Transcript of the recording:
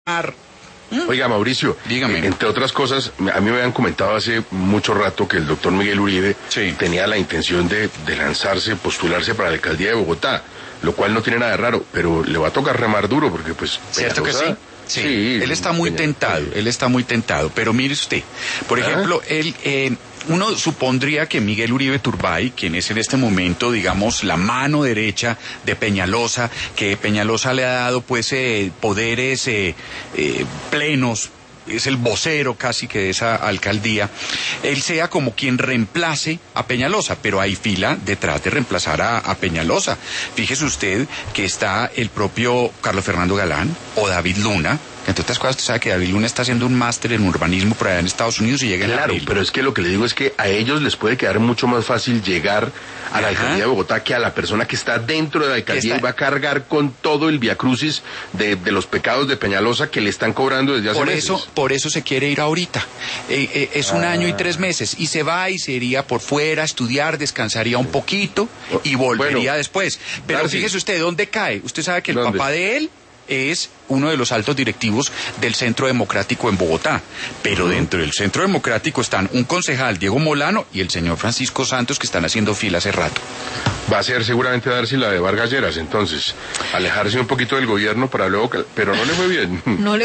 Oiga, Mauricio, dígame. Entre otras cosas, a mí me habían comentado hace mucho rato que el doctor Miguel Uribe tenía la intención de lanzarse, postularse para la alcaldía de Bogotá, lo cual no tiene nada de raro, pero le va a tocar remar duro porque pues... ¿Cierto que sí? Sí, él está muy tentado, pero mire usted, por ejemplo, uno supondría que Miguel Uribe Turbay, quien es en este momento, digamos, la mano derecha de Peñalosa, que Peñalosa le ha dado pues poderes plenos, es el vocero casi que de esa alcaldía, él sea como quien reemplace a Peñalosa, pero hay fila detrás de reemplazar a Peñalosa. Fíjese usted que está el propio Carlos Fernando Galán o David Luna, que entre otras cosas usted sabe que David Luna está haciendo un máster en urbanismo por allá en Estados Unidos y llega en abril. Pero es que lo que le digo es que a ellos les puede quedar mucho más fácil llegar a la alcaldía de Bogotá que a la persona que está dentro de la alcaldía y va a cargar con todo el viacrucis de los pecados de Peñalosa que le están cobrando desde hace meses. Por eso se quiere ir ahorita. Es un año y 3 meses y se va y se iría por fuera a estudiar, descansaría un poquito y volvería después. Pero fíjese usted, ¿dónde cae? Usted sabe que el papá de él es uno de los altos directivos del Centro Democrático en Bogotá, pero dentro del Centro Democrático están un concejal, Diego Molano, y el señor Francisco Santos, que están haciendo fila hace rato. Va a ser seguramente darse la de Vargas Lleras, entonces, alejarse un poquito del gobierno para luego, pero no le fue bien.